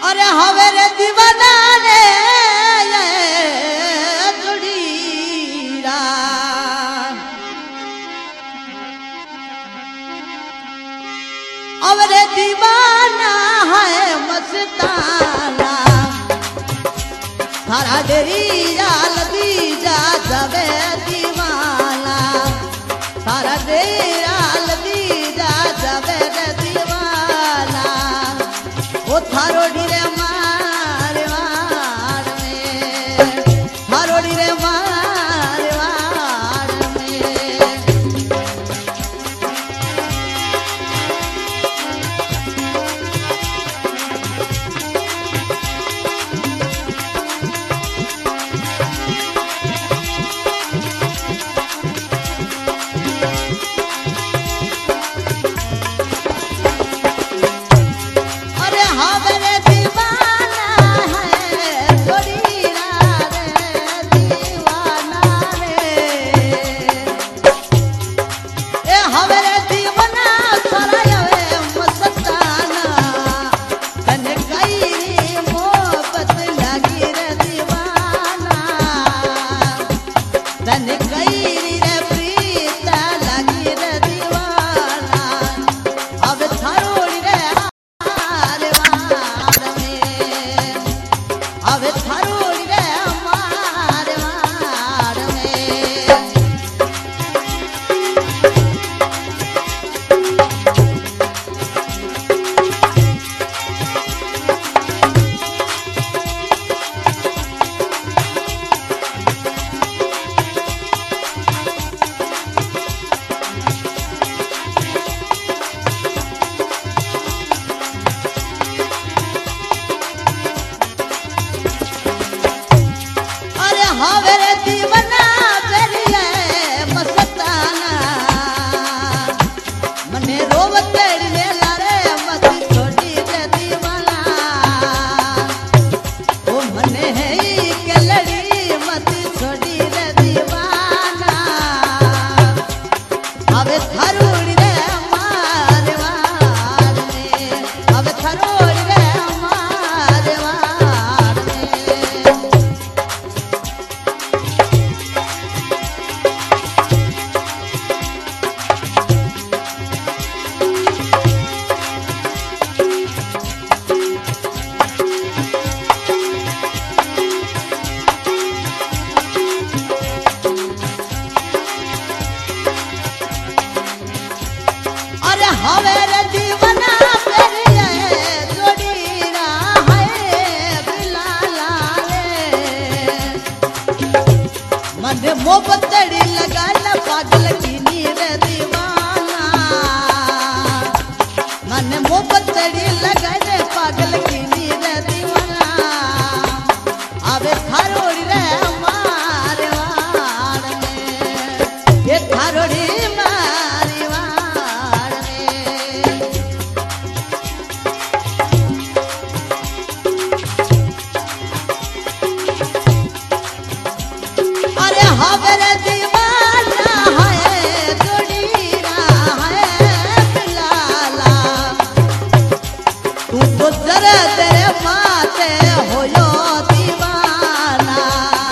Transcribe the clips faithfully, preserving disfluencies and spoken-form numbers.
अरे हवेरे दीवाना रे जुड़ीरा अवरे दीवाना है मस्ताना थारा डेरी जाल दी जा जबे दीवाना थारा डेरी जाल दी जा जबे दीवाना ओ थारोड़ी रे मारे वार में थारोड़ी रे मारे वार में अरे हवेरे दीवाना है जोड़ीरा रे दीवाना रे ए हवेरे दीवाना सरायवे मस्ताना तने गई मोहब्बत लगी रे दीवाना तने गई रे प्रीत लगी रे दीवाना अब थारोड़ी रे हारे वार में अब थारोड़ी रे मारे वार में अरे हवेरे दीवाना बेरिए मस्ताना मने रोवते रे लारे मत छोड़ी रे दीवाना ओ मने है के लड़ी मत छोड़ी रे दीवाना अब थारोड़ी रे मारे वार में अब थारोड़ी रे मारे वार में अरे हवेरे दीवाना बेरिए जोड़ीरा है बिलाला रे मन मोहब्बतड़ी लगा न पागल कीनी रे दीवाना मन मोहब्बतड़ी लगा रे पागल कीनी रे दीवाना अबे थारोड़ी रे मारे वार में ये थारोड़ी मारे वार में अरे हवेरे दीवाना है जोड़ीरा है बिलाला तू तो जरा तेरे माते होयो दीवाना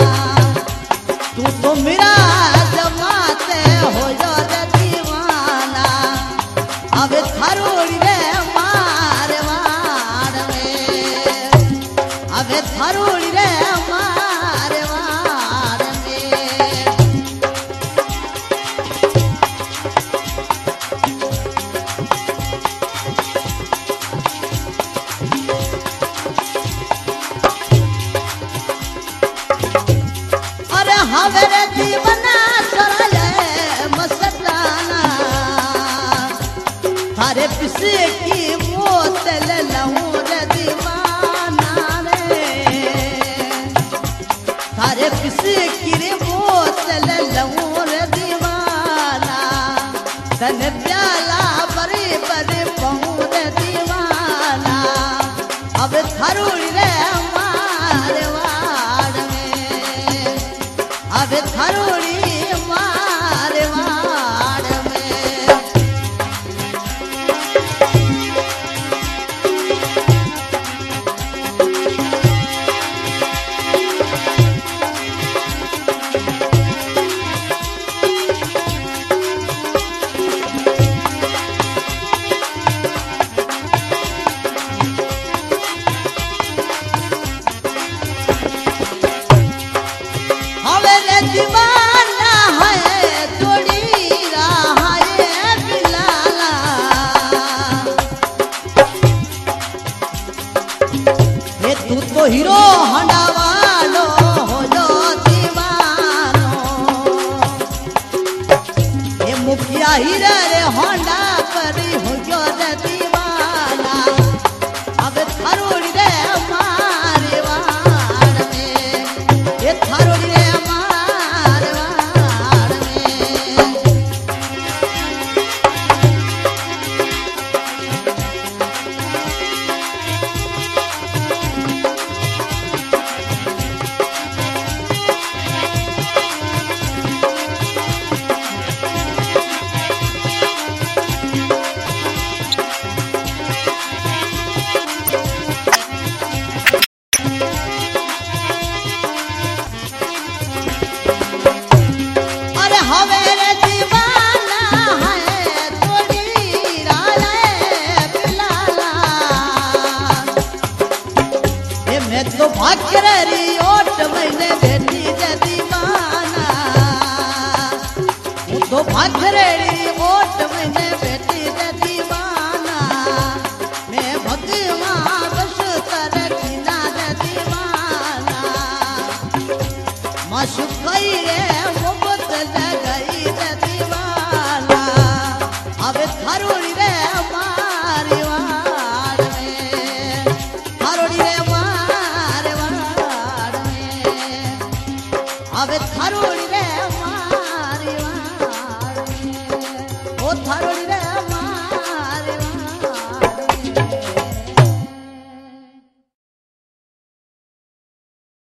तू तो मेरा जमाते होयो रे दीवाना अब थारोड़ी रे मारे वार में अब थारोड़ी रे मारे वार में अरे हवेरे दीवाना सराये मस्ताना थारे पिसे की बोतल लहूं रे दीवाना रे थारे पिसे की रे बोतल लहूं रे दीवाना तन प्याला बड़े बड़े पहूं रे दीवाना अब थारोड़ी रे मारे वार में अब थारोड़ी मारे वार में मुखिया हीरा रे होंडा पर हो गयो रे दीवाना अब थारोड़ी रे मारे वाड़ में ये थारोड़ी रे मारे वाड़ में तो भाकरी ओट मैंने बेटी जे दीवाना तो भाकरी ओट मैंने बेटी जे दीवाना मैं भगवान बस तर खिना जे दीवाना मशुकई रे मोहब्बत लगई जे दीवाना अब थारोड़ी रे मारी वाड़ में थारोड़ी रे अब थारोड़ी रे मारी वाड़ में ओ थारोड़ी